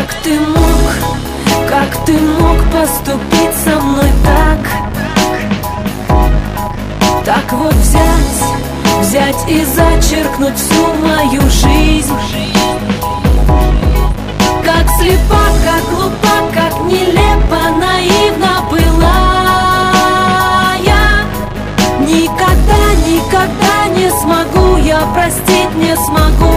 Как ты мог поступить со мной так? Так вот взять и зачеркнуть всю мою жизнь. Как слепа, как глупа, как нелепо, наивна была я. Никогда, никогда не смогу я простить, не смогу.